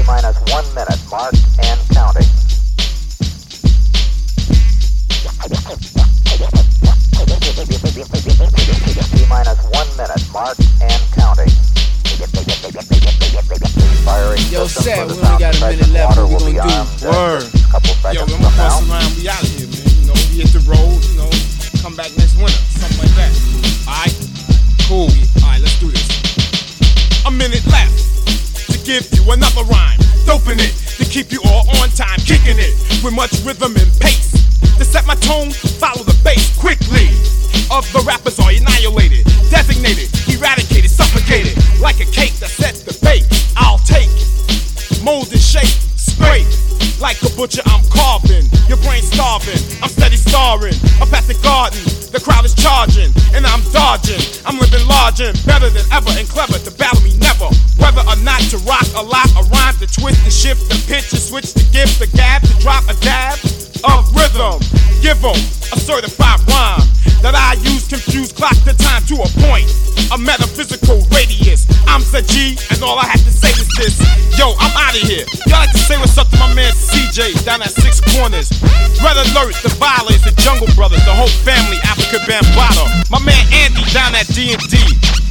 T-minus 1 minute, mark and counting. T-minus 1 minute, mark and counting. Yo, Seth, we only got a minute left. What we gonna do? Word. Yo, I'm gonna bust around. We out here, man. You know, we hit the road. You know, come back next winter, something like that. All right, cool. All right, let's do this. A minute left to give you another rhyme, doping it to keep you all on time, kicking it with much rhythm and pace. To set my tone, follow the bass quickly. Of the rappers are annihilated, designated, eradicated, suffocated like a cake that sets the bait. I'll take, mold and shape, scrape. Like a butcher, I'm carving. Your brain's starving. I'm steady starring. Up at the garden, the crowd is charging, and I'm dodging. I'm living large and better than ever, and clever to battle me never. Whether or not to rock a lot, a rhyme to twist, to shift, the pitch, to switch, to give, the gab, to drop a dab of rhythm. Give 'em a certified rhyme that I use, confuse, clock the time to a point. A metaphysical radius. I'm Seth G, and all I had to say was this. Yo, I'm out of here. Y'all like to say what's up to my man CJ down at Six Corners. Red Alert, the Violets, the Jungle Brothers, the whole family, Africa Bambaataa. My man Andy down at D&D.